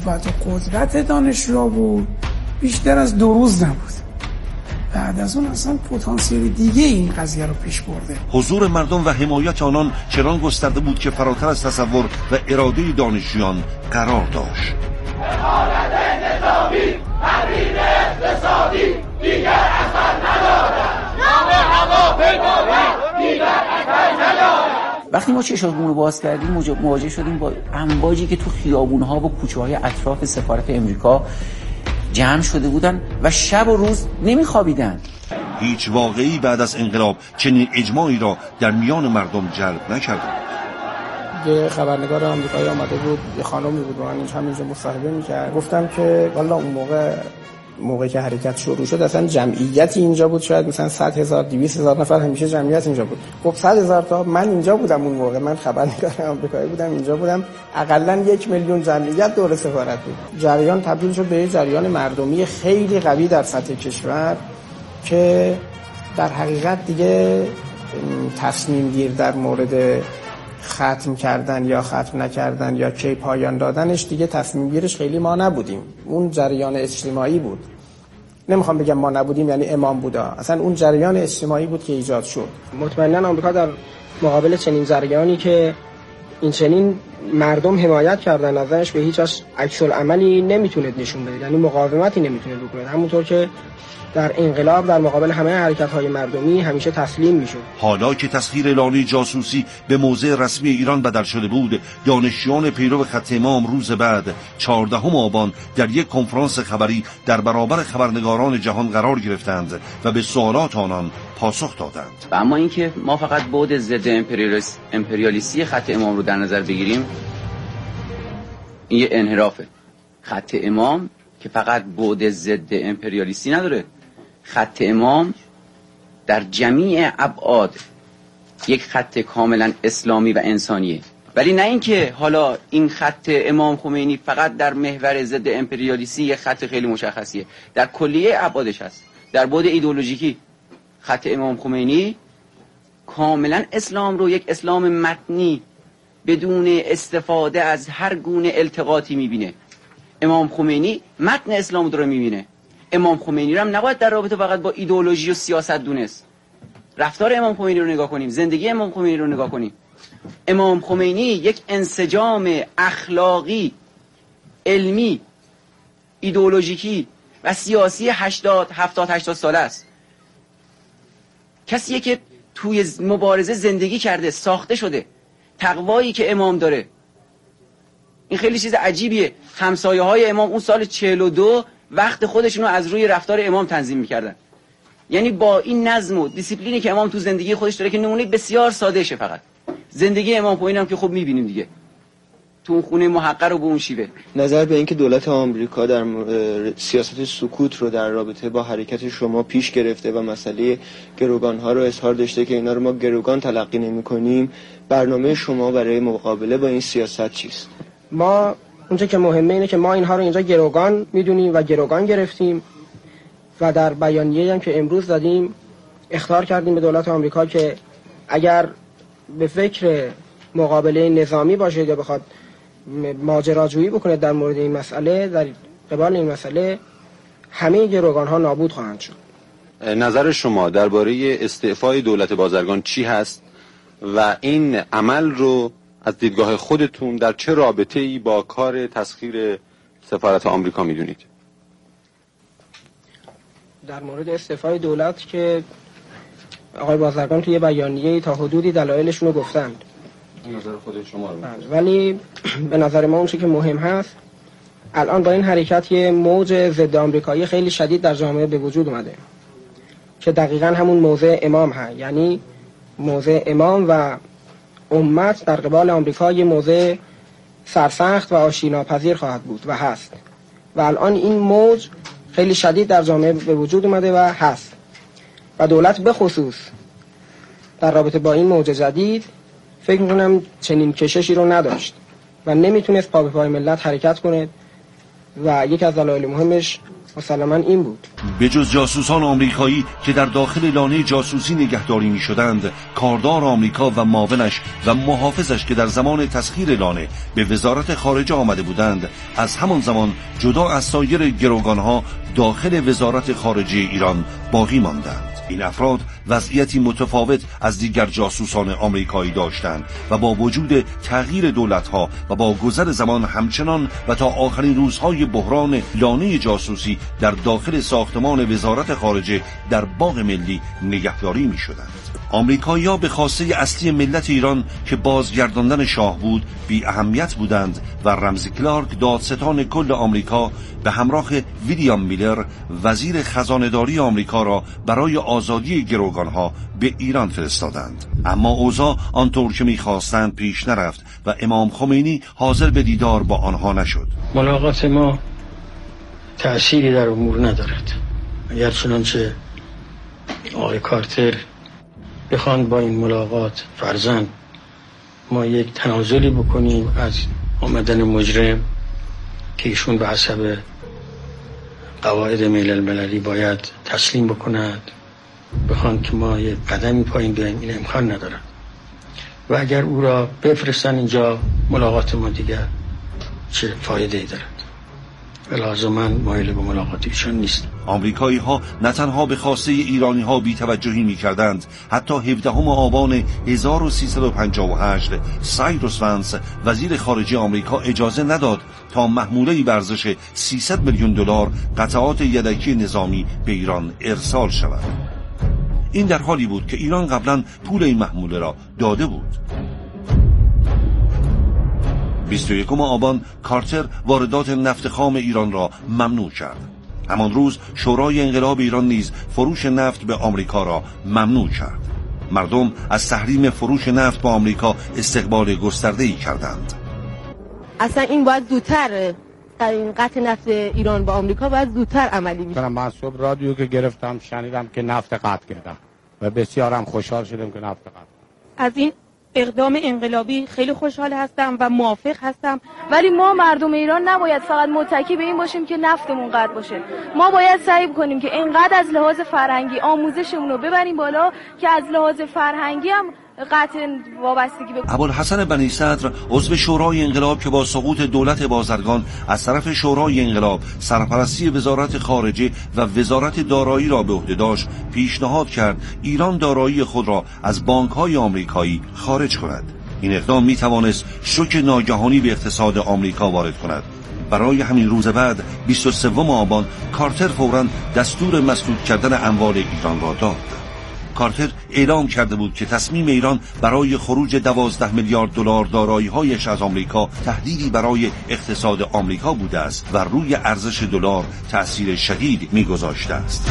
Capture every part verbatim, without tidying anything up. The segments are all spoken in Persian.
قوت و قدرت دانشجوها بود بیشتر از دو روز نبود. بعد از اون اصلا پتانسیل دیگه این قضیه رو پیش برده. حضور مردم و حمایت آنان چنان گسترده بود که فراتر از تصور و اراده دانشجویان قرار داشت. حالت نظامی، تحریم اقتصادی دیگر اثر ندارد. نام هواپیمایی دیگر اثر ندارد. وقتی ما چشممون رو باز کردیم مواجه شدیم با امواجی که تو خیابون‌ها و کوچه‌های اطراف سفارت امریکا جمع شده بودن و شب و روز نمیخوابیدن. هیچ واقعی بعد از انقلاب چنین اجماعی را در میان مردم جلب نکرده. یه خبرنگار آمریکایی آمده بود، یه خانمی بود، من اینجا همینجا مصاحبه می‌کرد. گفتم که والا اون موقع موقعی که حرکت شروع شد اصلا جمعیتی اینجا بود، شاید مثلا صد هزار دویست هزار نفر همیشه جمعیت اینجا بود. خب صد هزار تا من اینجا بودم اون موقع، من خبرنگار آمریکایی بودم اینجا بودم، حداقل یک میلیون جمعیت دور سفارت بود. جریان تبدیل شد به جریان مردمی خیلی قوی در سطح کشور که در حقیقت دیگه تصمیم گیر در مورد ختم کردن یا ختم نکردن یا کی پایان دادنش دیگه تصمیم گیرش خیلی ما نبودیم. اون جریان اجتماعی بود. نمیخوام بگم ما نبودیم یعنی امام بودا، اصلا اون جریان اجتماعی بود که ایجاد شد. مطمئنا آمریکا در مقابل چنین جریانی که این چنین مردم حمایت کردن ازش به هیچ عکس العملی نمیتونه نشون بده، یعنی مقاومتی نمیتونه بکنه، همونطور که در انقلاب در مقابل همه حرکت‌های مردمی همیشه تسلیم میشد. حالا که تسخیر اعلانی جاسوسی به موضع رسمی ایران بدل شده بود، دانشجویان پیرو خط امام روز بعد چهاردهم آبان در یک کنفرانس خبری در برابر خبرنگاران جهان قرار گرفتند و به سوالات آنان پاسخ دادند. و اما اینکه ما فقط بعد ضد امپریالیستی خط امام رو در نظر بگیریم، این یه انحرافه. خط امام که فقط بعد ضد امپریالیستی نداره، خط امام در جمیع ابعاد یک خط کاملا اسلامی و انسانیه. ولی نه اینکه حالا این خط امام خمینی فقط در محور ضد امپریالیستی یک خط خیلی مشخصیه، در کلیه ابعادش هست. در بعد ایدئولوژیکی خط امام خمینی کاملا اسلام رو یک اسلام متنی بدون استفاده از هر گونه التقاطی میبینه. امام خمینی متن اسلام رو میبینه. امام خمینی رو هم نباید در رابطه فقط با ایدئولوژی و سیاست دونست. رفتار امام خمینی رو نگاه کنیم، زندگی امام خمینی رو نگاه کنیم. امام خمینی یک انسجام اخلاقی، علمی، ایدئولوژیکی و سیاسی هشتاد هفتاد هشتاد ساله است. کسیه که توی مبارزه زندگی کرده، ساخته شده. تقوایی که امام داره این خیلی چیز عجیبیه. همسایه های امام اون سال چهل و دو وقت خودشون رو از روی رفتار امام تنظیم میکردن. یعنی با این نظم و دیسیپلینی که امام تو زندگی خودش داره که نمونه بسیار ساده شه، فقط زندگی امام خمینی هم که خب میبینیم دیگه تو اون خونه محقر و به اون شیوه. نظر به اینکه دولت آمریکا در سیاست سکوت رو در رابطه با حرکت شما پیش گرفته و مسئله گروگان ها رو اظهار داشته که اینا رو ما گروگان تلقی نمی کنیم، برنامه شما برای مقابله با این سیاست چیست؟ ما اونجا که مهمه اینه که ما اینها رو اینجا گروگان میدونیم و گروگان گرفتیم و در بیانیه‌ای هم که امروز دادیم اخطار کردیم به دولت آمریکا که اگر به فکر مقابله نظامی باشه یا بخواد ماجراجویی بکنه در مورد این مسئله، در قبال این مسئله همه گروگان ها نابود خواهند شد. نظر شما درباره استعفای دولت بازرگان چی هست و این عمل رو از دیدگاه خودتون در چه رابطه‌ای با کار تسخیر سفارت آمریکا میدونید؟ در مورد استعفای دولت که آقای بازرگان توی بیانیه تا حدودی دلایلشون رو گفتند. نظر خود شما رو. ولی به نظر ما اون چیزی که مهم هست الان با این حرکت یه موج ضد آمریکایی خیلی شدید در جامعه به وجود اومده که دقیقاً همون موضع امام هست. یعنی موضع امام و امت در قبال آمریکا یه موضع سرسخت و آشتیناپذیر خواهد بود و هست و الان این موج خیلی شدید در جامعه به وجود اومده و هست و دولت به خصوص در رابطه با این موج جدید فکر میکنم چنین کششی رو نداشت و نمیتونست پا به پای ملت حرکت کنه و یک از دلایل مهمش مسلماً این بود. به جز جاسوسان آمریکایی که در داخل لانه جاسوسی نگهداری می شدند، کاردار آمریکا و معاونش و محافظش که در زمان تسخیر لانه به وزارت خارجه آمده بودند، از همان زمان جدا از سایر گروگانها داخل وزارت خارجه ایران باقی ماندند. این افراد وضعیتی متفاوت از دیگر جاسوسان آمریکایی داشتند و با وجود تغییر دولت‌ها و با گذر زمان همچنان و تا آخرین روزهای بحران لانه جاسوسی در داخل ساختمان وزارت خارجه در باغ ملی نگهداری می‌شدند. آمریکایی‌ها به خواسته اصلی ملت ایران که بازگرداندن شاه بود بی اهمیت بودند و رمزی کلارک دادستان کل آمریکا به همراه ویلیام میلر وزیر خزانه‌داری آمریکا را برای آزادی گروگانها به ایران فرستادند. اما اوضاع آنطور که می‌خواستند پیش نرفت و امام خمینی حاضر به دیدار با آنها نشد. ملاقات ما تأثیری در امور ندارد. اگر چنانچه آقای کارتر بخواند با این ملاقات فرضاً ما یک تنازلی بکنیم از آمدن مجرم که ایشون به حسب قواعد ملل المللی باید تسلیم بکند، بخوان که ما یک قدمی پایین بیاییم، این امکان ندارد. و اگر او را بفرستن اینجا ملاقات ما دیگر چه فایده ای دارد؟ لازم من مایل به ملاقات ایشان نیست. آمریکایی ها نه تنها به خواسته ایرانی ها بی توجهی می کردند، حتی هفدهم آبان هزار و سیصد و پنجاه و هشت سایروس ونس وزیر خارجه آمریکا اجازه نداد تا محموله بر ارزش سیصد میلیون دلار قطعات یدکی نظامی به ایران ارسال شود. این در حالی بود که ایران قبلا پول این محموله را داده بود. بیست و یکم آبان کارتر واردات نفت خام ایران را ممنوع کرد. همان روز شورای انقلاب ایران نیز فروش نفت به آمریکا را ممنوع کرد. مردم از تحریم فروش نفت به آمریکا استقبال گسترده‌ای کردند. اصلا این باید زودتر، این قطع نفت ایران با آمریکا باید زودتر عملی میشه. من صبح رادیو که گرفتم شنیدم که نفت قطع کردم و بسیارم خوشحال شدم که نفت قطع. از این اقدام انقلابی خیلی خوشحال هستم و موافق هستم، ولی ما مردم ایران نباید فقط متکی به این باشیم که نفتمون قطع باشه. ما باید سعی کنیم که اینقدر از لحاظ فرهنگی آموزشمون رو ببریم بالا که از لحاظ فرهنگی هم قطع وابستگی به ابوالحسن بنی صدر عضو شورای انقلاب که با سقوط دولت بازرگان از طرف شورای انقلاب سرپرستی وزارت خارجه و وزارت دارایی را به عهده داشت، پیشنهاد کرد ایران دارایی خود را از بانک‌های آمریکایی خارج کند. این اقدام می توانست شوک ناگهانی به اقتصاد آمریکا وارد کند. برای همین روز بعد بیست و سوم آبان کارتر فوراً دستور مسدود کردن اموال ایران را داد. کارتر اعلام کرده بود که تصمیم ایران برای خروج دوازده میلیارد دلار دارایی‌هایش از آمریکا تهدیدی برای اقتصاد آمریکا بوده است و روی ارزش دلار تأثیر شدید می‌گذاشته است.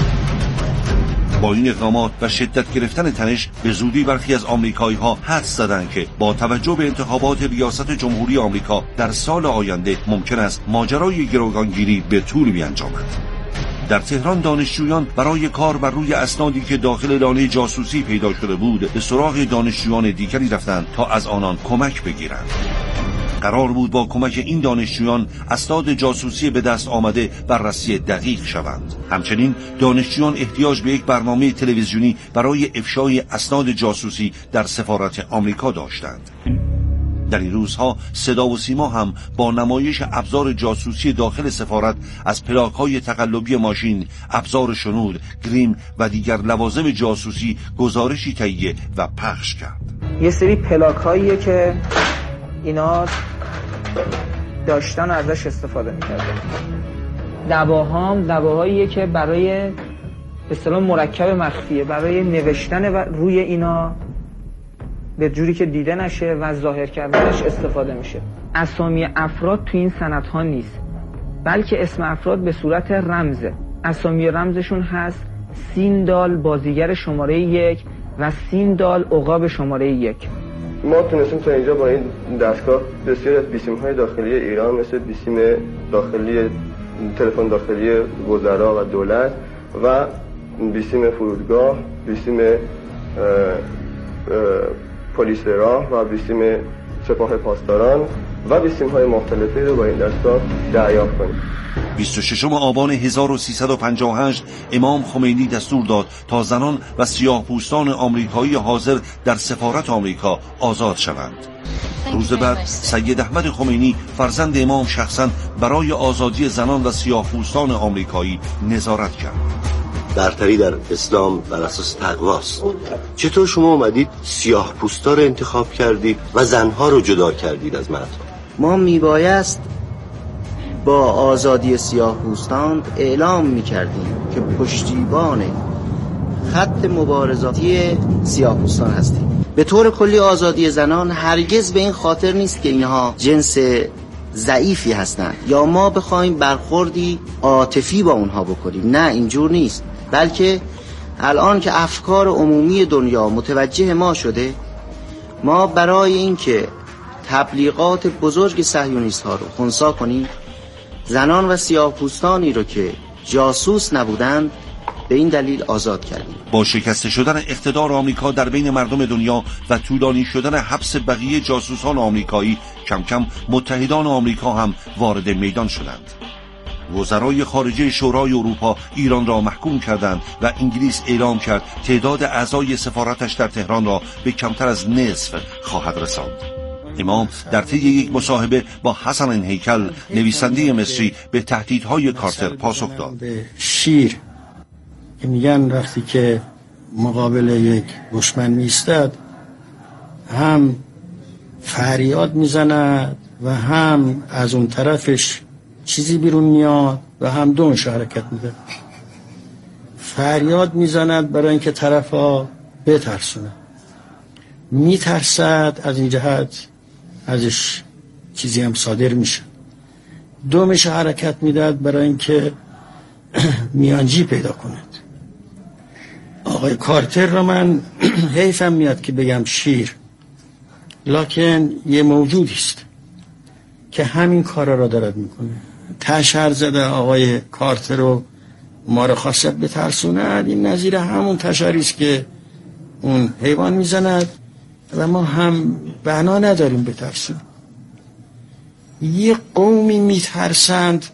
با این اقدامات و شدت گرفتن تنش به زودی برخی از آمریکایی‌ها حدس زدند که با توجه به انتخابات ریاست جمهوری آمریکا در سال آینده ممکن است ماجرای گروگانگیری به طول بیانجامد. در تهران دانشجویان برای کار بر روی اسنادی که داخل لانه جاسوسی پیدا شده بود به سراغ دانشجویان دیگری رفتند تا از آنان کمک بگیرند. قرار بود با کمک این دانشجویان اسناد جاسوسی به دست آمده بررسی دقیق شوند. همچنین دانشجویان احتیاج به یک برنامه تلویزیونی برای افشای اسناد جاسوسی در سفارت آمریکا داشتند. در این روزها صدا و سیما هم با نمایش ابزار جاسوسی داخل سفارت از پلاک‌های تقلبی ماشین، ابزار شنود، گریم و دیگر لوازم جاسوسی گزارشی تهیه و پخش کرد. یه سری پلاک‌هاییه که اینا داشتن و ازش استفاده می‌کردن. دواهام دواهاییه که برای به اصطلاح مرکب مخفیه، برای نوشتن و روی اینا به جوری که دیده نشه و ظاهر کردنش استفاده میشه. اسامی افراد تو این سندها نیست، بلکه اسم افراد به صورت رمزه. اسامی رمزشون هست سیندال بازیگر شماره یک و سیندال عقاب شماره یک. ما تونستیم تا اینجا با این دستگاه بسیاری از بیسیم‌های داخلی ایران مثل بیسیم داخلی تلفن داخلی وزرا و دولت و بیسیم فرودگاه، بیسیم پلیس راه و بیسیم سپاه پاسداران و بیسیم‌های مختلفی رو با این دستگاه دریافت کنیم. بیست و ششم آبان هزار و سیصد و پنجاه و هشت امام خمینی دستور داد تا زنان و سیاه‌پوستان آمریکایی حاضر در سفارت آمریکا آزاد شوند. روز بعد سید احمد خمینی فرزند امام شخصا برای آزادی زنان و سیاه‌پوستان آمریکایی نظارت کرد. برتری در اسلام بر اساس تقواست. چطور شما اومدید سیاه‌پوستا رو انتخاب کردید و زنها رو جدا کردید از مردها؟ ما میبایست با آزادی سیاه‌پوستان اعلام میکردیم که پشتیبان خط مبارزاتی سیاه‌پوستان هستیم. به طور کلی آزادی زنان هرگز به این خاطر نیست که اینها جنس ضعیفی هستند یا ما بخوایم برخوردی عاطفی با اونها بکنیم. نه، اینجور نیست، بلکه الان که افکار عمومی دنیا متوجه ما شده، ما برای اینکه تبلیغات بزرگ صهیونیست ها رو خنثی کنیم، زنان و سیاه‌پوستانی رو که جاسوس نبودند به این دلیل آزاد کردیم. با شکسته شدن اقتدار آمریکا در بین مردم دنیا و طولانی شدن حبس بقیه جاسوسان آمریکایی، کم کم متحدان آمریکا هم وارد میدان شدند. وزرای خارجه شورای اروپا ایران را محکوم کردند و انگلیس اعلام کرد تعداد اعضای سفارتش در تهران را به کمتر از نصف خواهد رساند. امام در طی یک مصاحبه با حسن هیکل نویسنده مصری به تهدیدهای کارتر پاسخ داد. شیر که میگن وقتی که مقابل یک دشمن میستد هم فریاد میزند و هم از اون طرفش چیزی بیرون میاد و هم دونش حرکت میده. فریاد میزند برای اینکه طرفا بترسونه، میترسد از این جهت ازش چیزی هم صادر میشه. دومش حرکت میداد برای اینکه میانجی پیدا کند. آقای کارتر رو من حیفم میاد که بگم شیر، لکن یه موجودی است که همین کارا را دارد میکنه. تشر زده آقای کارتر رو ما رو خواست بترسوند، این نظیر همون تشری است که اون حیوان میزند و ما هم بنا نداریم بترسیم. یه قومی میترسند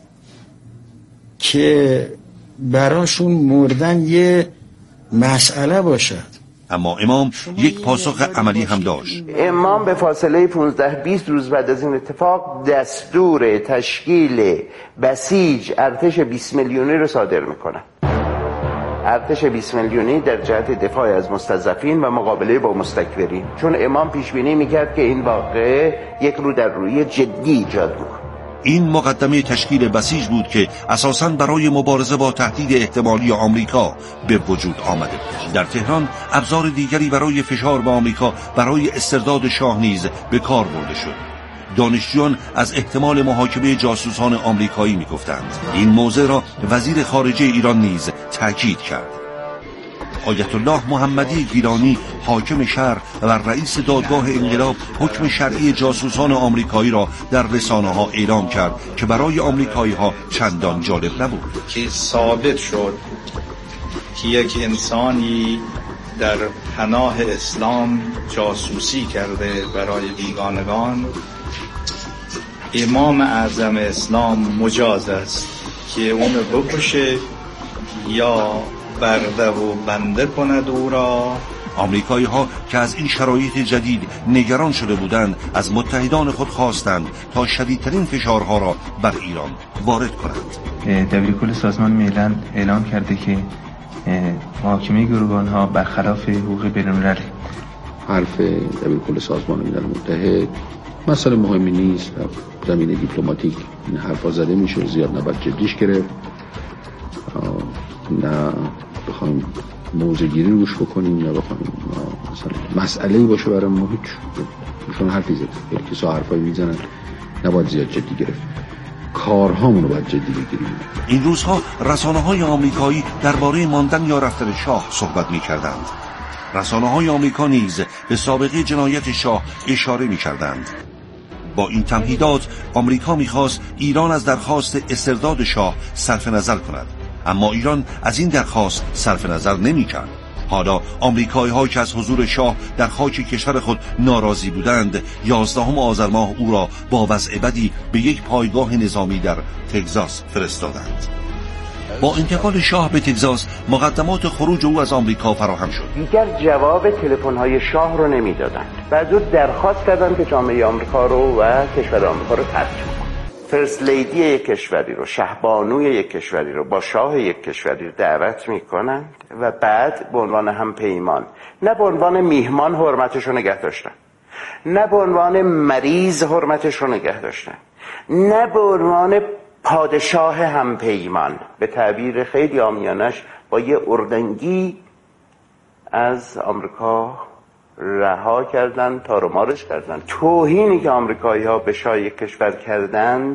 که براشون مردن یه مسئله باشد. اما امام یک پاسخ عملی هم داشت. امام به فاصله پانزده بیست روز بعد از این اتفاق دستور تشکیل بسیج ارتش بیست میلیونی رو صادر میکنه. ارتش بیست میلیونی در جهت دفاع از مستضعفین و مقابله با مستکبرین، چون امام پیش بینی میکرد که این واقعه یک رو در روی جدی ایجاد میکنه. این مقدمه تشکیل بسیج بود که اساساً برای مبارزه با تهدید احتمالی آمریکا به وجود آمده. در تهران ابزار دیگری برای فشار به آمریکا برای استرداد شاه نیز به کار برده شد. دانشجویان از احتمال محاکمه جاسوسان آمریکایی میگفتند. این موضوع را وزیر خارجه ایران نیز تاکید کرد. آیت الله محمدی گیلانی حاکم شهر و رئیس دادگاه انقلاب حکم شرعی جاسوسان آمریکایی را در رسانه‌ها اعلام کرد که برای آمریکایی‌ها چندان جالب نبود. که ثابت شد که یک انسانی در پناه اسلام جاسوسی کرده برای بیگانگان، امام اعظم اسلام مجاز است که اونو بکشه یا برده و بنده کند او را. آمریکایی ها که از این شرایط جدید نگران شده بودند از متحدان خود خواستند تا شدیدترین فشارها را بر ایران وارد کنند. دبیرکل سازمان ملل اعلام کرده که محاکمه گروگان ها برخلاف حقوق بین‌الملل. حرف دبیرکل سازمان ملل متحد مسئله مهمی نیست، زمین دیپلماتیک این حرفا زده میشه، زیاد نباید جدیش گرفت، نه بخوایم موضع گیری روش بکنیم، نه بخوایم مثلا مسئله‌ای باشه برای ما. هیچ ایشون حرفی زده، هر کسی حرفایی میزنن، نباید زیاد جدی گرفت، کارهامون رو باید جدی بگیریم. این روزها رسانه‌های آمریکایی درباره ماندن یا رفتن شاه صحبت می‌کردند. رسانه‌های آمریکا نیز به سابقه جنایت شاه اشاره می‌کردند. با این تمهیدات آمریکا می‌خواست ایران از درخواست استرداد شاه صرف نظر کند، اما ایران از این درخواست صرف نظر نمی‌کرد. حالا آمریکایی ها که از حضور شاه در خاک کشور خود ناراضی بودند، یازدهم آذر ماه او را با وضع بدی به یک پایگاه نظامی در تگزاس فرستادند. با انتقال شاه به تگزاس مقدمات خروج او از آمریکا فراهم شد. دیگر جواب تلفن‌های شاه رو نمیدادند. بعد او درخواست کردند که جامعه آمریکا رو و کشور آمریکا رو ترک کنند. فرست لیدی یک کشوری رو، شهبانوی یک کشوری رو با شاه یک کشوری رو دعوت میکنند و بعد به عنوان همپیمان، نه به عنوان میهمان حرمتش رو نگه داشتن، نه به عنوان مریض حرمتش رو نگه داشتن، نه به عنوان پادشاه همپیمان، به تعبیر خیلی عامیانش با یه اردنگی از آمریکا رها کردن، تار و مارش کردن. توهینی که آمریکایی ها به شاه یک کشور کردند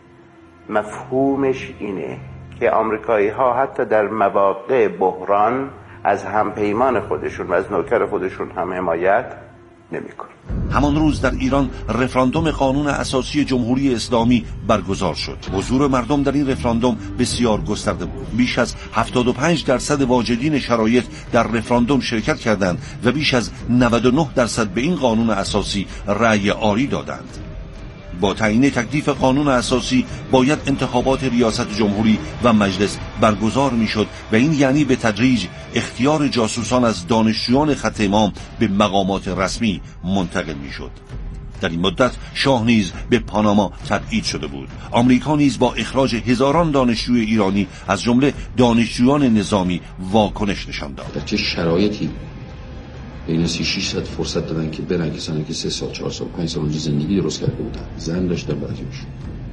مفهومش اینه که آمریکایی ها حتی در مواقع بحران از همپیمان خودشون و از نوکر خودشون هم حمایت نمی‌کنه. همان روز در ایران رفراندوم قانون اساسی جمهوری اسلامی برگزار شد. حضور مردم در این رفراندوم بسیار گسترده بود. بیش از هفتاد و پنج درصد واجدین شرایط در رفراندوم شرکت کردند و بیش از نود و نه درصد به این قانون اساسی رأی آری دادند. با تعیین تکلیف قانون اساسی باید انتخابات ریاست جمهوری و مجلس برگزار میشد و این یعنی به تدریج اختیار جاسوسان از دانشجویان خط امام به مقامات رسمی منتقل میشد. در این مدت شاه نیز به پاناما تبعید شده بود. آمریکا نیز با اخراج هزاران دانشجوی ایرانی از جمله دانشجویان نظامی واکنش نشان داد. در چه شرایطی بین سی ششصد فرصت دادن که برن کسانی که سه سال چهار سال پنج سال اونجا زندگی درست کرده بودن، زن داشتن برکه‌شون،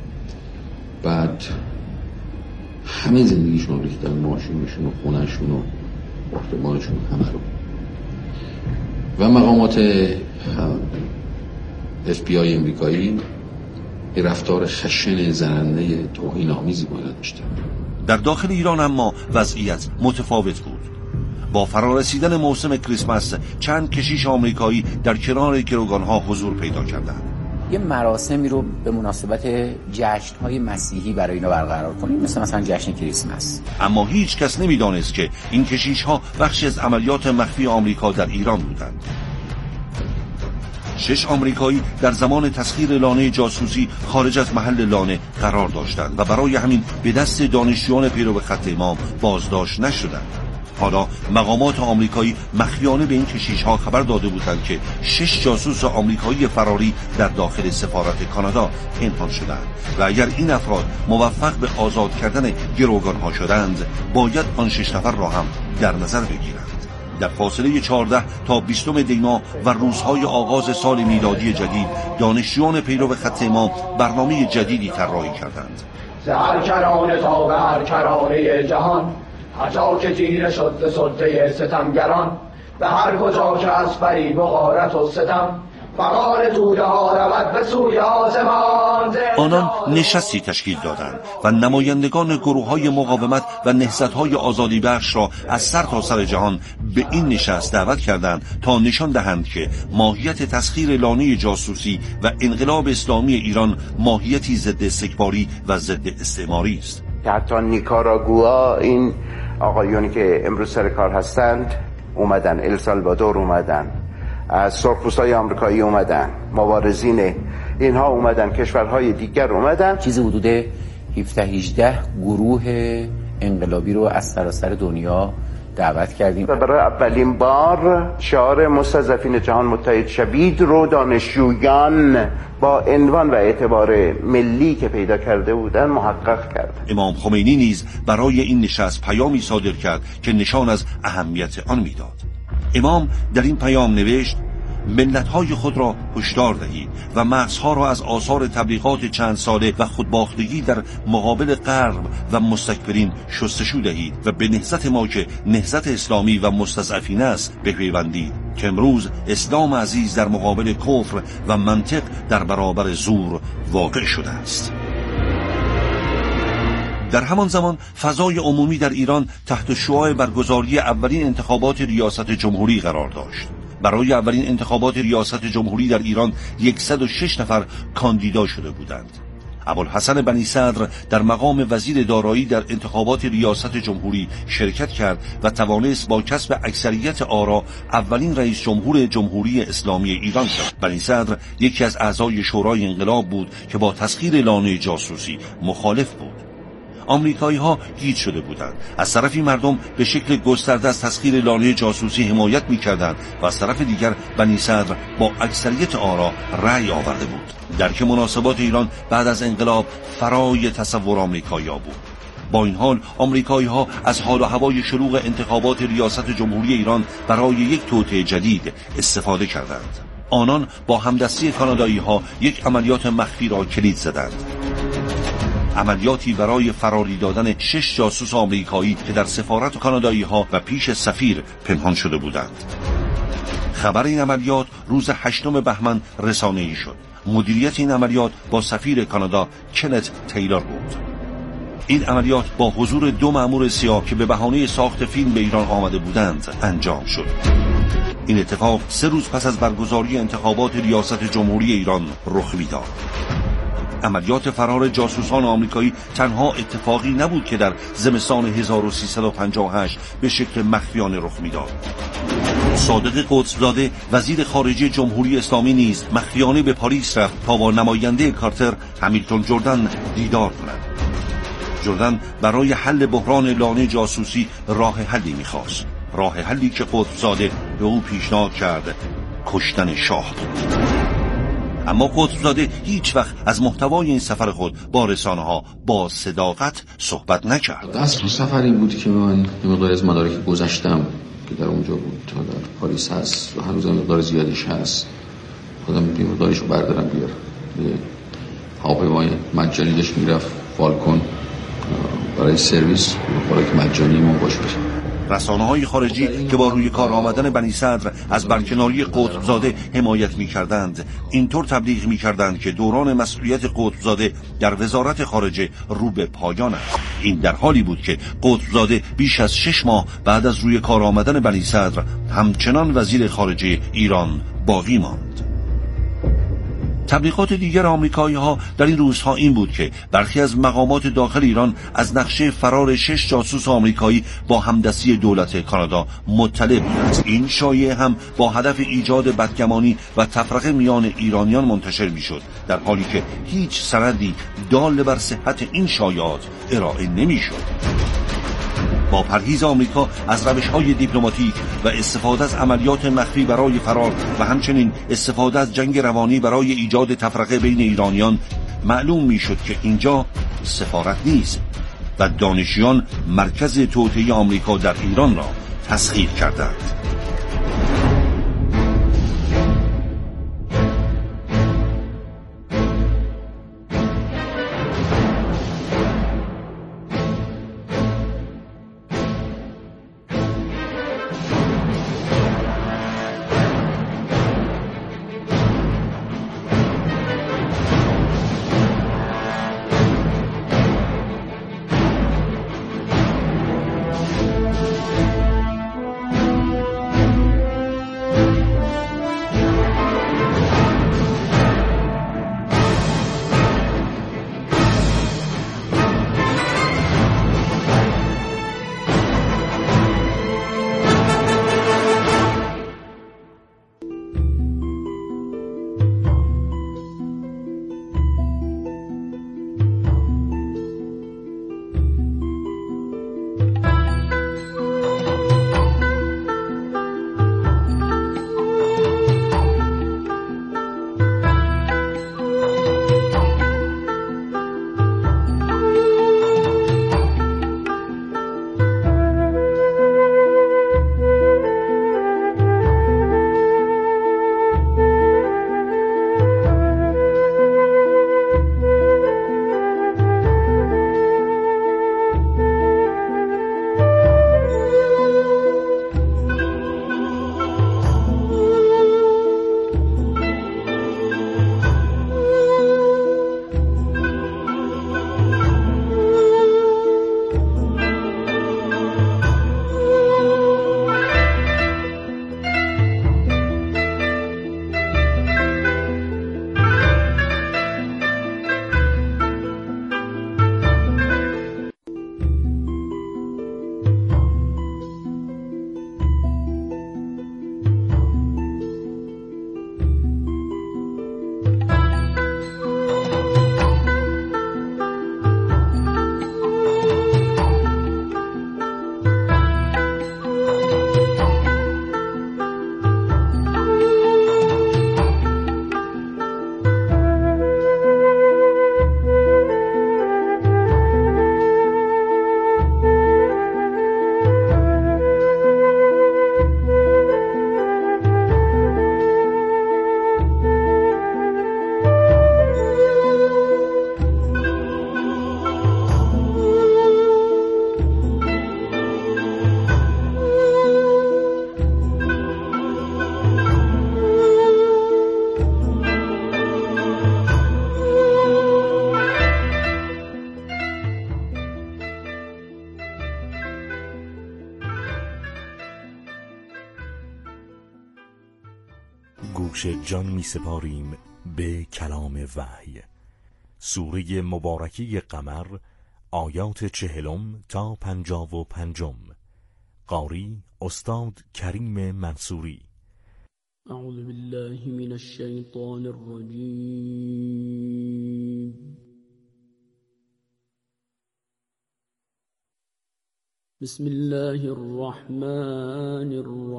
بعد همه زندگیشون رو ریختن، ماشینشون و خونهشون و آپارتمانشون همه رو. و مقامات اف بی آی امریکایی رفتار خشن زننده توهین‌آمیزی با اینا داشتن. در داخل ایران اما وضعیت متفاوت بود. با فرارسیدن موسم کریسمس چند کشیش آمریکایی در کنار گروگان‌ها حضور پیدا کردند. یه مراسمی رو به مناسبت جشن‌های مسیحی برای اینا برقرار کنیم، مثل مثلا جشن کریسمس. اما هیچ کس نمی‌دانست که این کشیش‌ها بخشی از عملیات مخفی آمریکا در ایران بودند. شش آمریکایی در زمان تسخیر لانه جاسوسی خارج از محل لانه قرار داشتند و برای همین به دست دانشجویان پیرو خط امام بازداشت نشدند. حالا مقامات آمریکایی مخفیانه به این کشیش‌ها خبر داده بودند که شش جاسوس آمریکایی فراری در داخل سفارت کانادا پنهان شدند و اگر این افراد موفق به آزاد کردن گروگان‌ها شدند باید آن شش نفر را هم در نظر بگیرند. در فاصله چهارده تا بیستم دی ماه و روزهای آغاز سال میلادی جدید دانشجویان پیرو خط امام برنامه جدیدی طراحی کردند. هر کرانه تا به هر کرانه جهان، هر جا که تیره شد ز سلطه ستمگران، به هر کجا که از فریب و غارت و ستم فقار توده ها رود به سوی آسمان. آنان نشستی تشکیل دادند و نمایندگان گروه های مقاومت و نهضت های آزادی بخش را از سر تا سر جهان به این نشست دعوت کردند تا نشان دهند که ماهیت تسخیر لانه جاسوسی و انقلاب اسلامی ایران ماهیتی ضد استکباری و ضد استعماری است. حتی نیکاراگوآ این آقایونی که امروز سر کار هستند اومدن، السالوادور اومدن، از سرخپوستای آمریکایی اومدن، مبارزین اینها اومدن، کشورهای دیگر اومدن. چیز حدود هفده هجده گروه انقلابی رو از سراسر دنیا دعوت کردیم و برای اولین بار شعار مستضعفین جهان متحد شوید رو دانشجویان با عنوان و اعتبار ملی که پیدا کرده بودن محقق کرد. امام خمینی نیز برای این نشست پیامی صادر کرد که نشان از اهمیت آن میداد. امام در این پیام نوشت: ملت‌های خود را هشدار دهید و مغزها را از آثار تبلیغات چند ساله و خودباختگی در مقابل غرب و مستکبرین شستشو دهید و به نهضت ما که نهضت اسلامی و مستضعفین است بپیوندید که امروز اسلام عزیز در مقابل کفر و منطق در برابر زور واقع شده است. در همان زمان فضای عمومی در ایران تحت شعاع برگزاری اولین انتخابات ریاست جمهوری قرار داشت. برای اولین انتخابات ریاست جمهوری در ایران صد و شش نفر کاندیدا شده بودند. ابوالحسن بنی صدر در مقام وزیر دارایی در انتخابات ریاست جمهوری شرکت کرد و توانست با کسب اکثریت آرا اولین رئیس جمهور جمهوری اسلامی ایران شد. بنی صدر یکی از اعضای شورای انقلاب بود که با تسخیر لانه جاسوسی مخالف بود. آمریکایی ها گیج شده بودند. از طرفی مردم به شکل گسترده از تسخیر لانه جاسوسی حمایت می‌کردند و از طرف دیگر بنی صدر با اکثریت آرا رأی آورده بود. درک مناسبات ایران بعد از انقلاب فرای تصور آمریکایی‌ها بود. با این حال آمریکایی ها از حال و هوای شلوغ انتخابات ریاست جمهوری ایران برای یک توطئه جدید استفاده کردند. آنان با همدستی کانادایی ها یک عملیات مخفی را کلید زدند. عملیاتی برای فراری دادن شش جاسوس آمریکایی که در سفارت کانادایی ها و پیش سفیر پنهان شده بودند. خبر این عملیات روز هشتم بهمن رسانه‌ای شد. مدیریت این عملیات با سفیر کانادا کنت تیلور بود. این عملیات با حضور دو مأمور سیاه که به بهانه ساخت فیلم به ایران آمده بودند انجام شد. این اتفاق سه روز پس از برگزاری انتخابات ریاست جمهوری ایران رخ می‌داد. عملیات فرار جاسوسان آمریکایی تنها اتفاقی نبود که در زمستان هزار و سیصد و پنجاه و هشت به شکل مخفیانه رخ می‌داد. صادق قطب‌زاده وزیر خارجه جمهوری اسلامی نیز مخفیانه به پاریس رفت تا با نماینده کارتر همیلتون جردن دیدار کند. جردن برای حل بحران لانه جاسوسی راه حلی می‌خواست. راه حلی که قطب‌زاده به او پیشنهاد کرد کشتن شاه. اما قطب‌زاده هیچ وقت از محتوای این سفر خود با رسانه‌ها با صداقت صحبت نکرد. اصل سفری بود که من یه مقدار از مدارک گذشتم که در اونجا بود تا در پاریس هست و هنوز مقدار زیادیش هست. خودم یه مقدارش رو بردارم بیارم. یه هواپیمای مجانی داشت میرفت فالکون برای سرویس خوراک مجانی ما باشه. رسانه‌های خارجی که با روی کار آمدن بنی صدر از برکناری قطب‌زاده حمایت می‌کردند اینطور تبلیغ می‌کردند که دوران مسئولیت قطب‌زاده در وزارت خارجه رو به پایان است. این در حالی بود که قطب‌زاده بیش از شش ماه بعد از روی کار آمدن بنی صدر همچنان وزیر خارجه ایران باقی ماند. تبلیغات دیگر آمریکایی ها در این روزها این بود که برخی از مقامات داخل ایران از نقشه فرار شش جاسوس آمریکایی با همدستی دولت کانادا مطلع بودند. این شایعه هم با هدف ایجاد بدگمانی و تفرقه میان ایرانیان منتشر میشد، در حالی که هیچ سندی دال بر صحت این شایعات ارائه نمیشد. با پرهیز آمریکا از روش‌های دیپلماتیک و استفاده از عملیات مخفی برای فرار و همچنین استفاده از جنگ روانی برای ایجاد تفرقه بین ایرانیان، معلوم میشد که اینجا سفارت نیست و دانشیان مرکز توطئه آمریکا در ایران را تسخیر کردند. گوش جان می سپاریم به کلام وحی. سوره مبارکی قمر، آیات چهلم تا پنجاه و پنجم. قاری استاد کریم منصوری. اعوذ بالله من الشیطان الرجیم. بسم الله الرحمن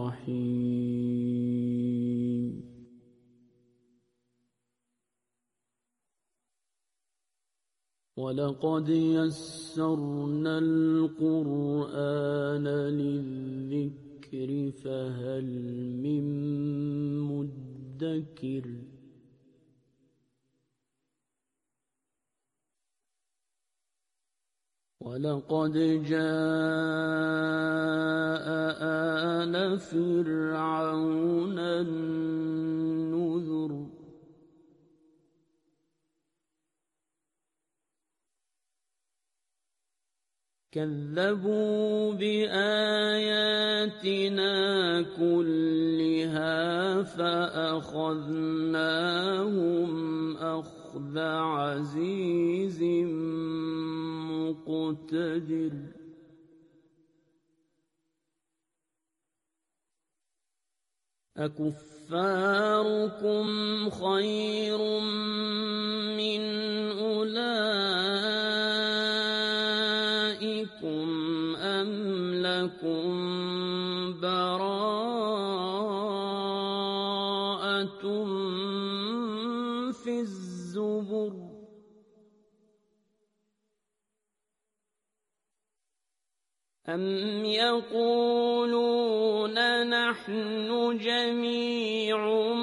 الرحیم. ولقد يسرنا القرآن للذكر فهل من مدكر. ولقد جاء آل فرعون النذر. كذبوا بآياتنا كلها فأخذناهم أخذ عزيز مقتدر. أكفاركم خير من أولئكم أم لكم براءة في الزبر. أم يقولون نحن جميع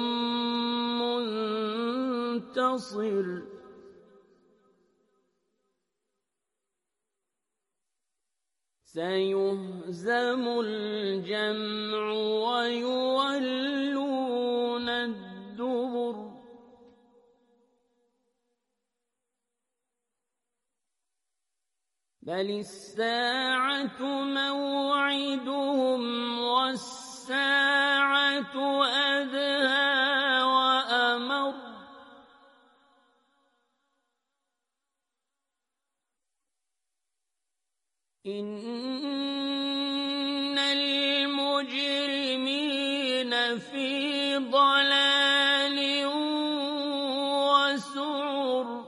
منتصر. سيهزم الجمع ويولون الدبر. بل الساعة موعدهم والساعة أدهى وأمر. إن المجرمين في ضلال وسعر.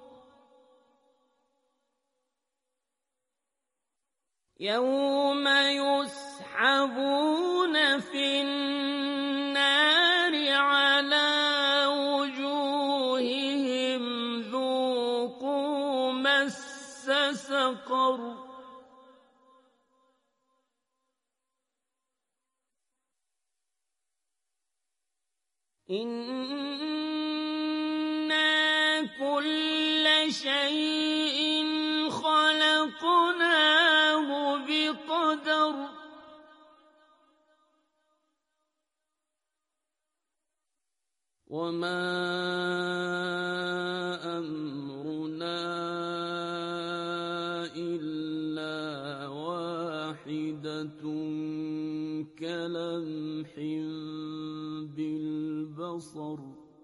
يوم يسحبون في النار على وجوههم ذوقوا مس سقر. إنا كل شيء خلقناه بقدر. وما أمرنا إلا واحدة كلمح بالبصر.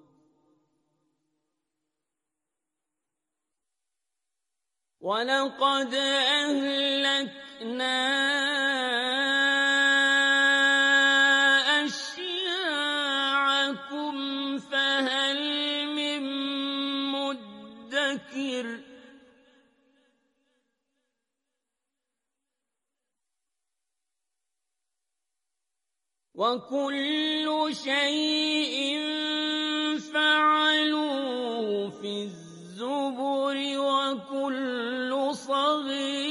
ولقد أهلكنا أشياعكم فهل من مدكر. وكل شيء فعلوه في الزبر وكل صغير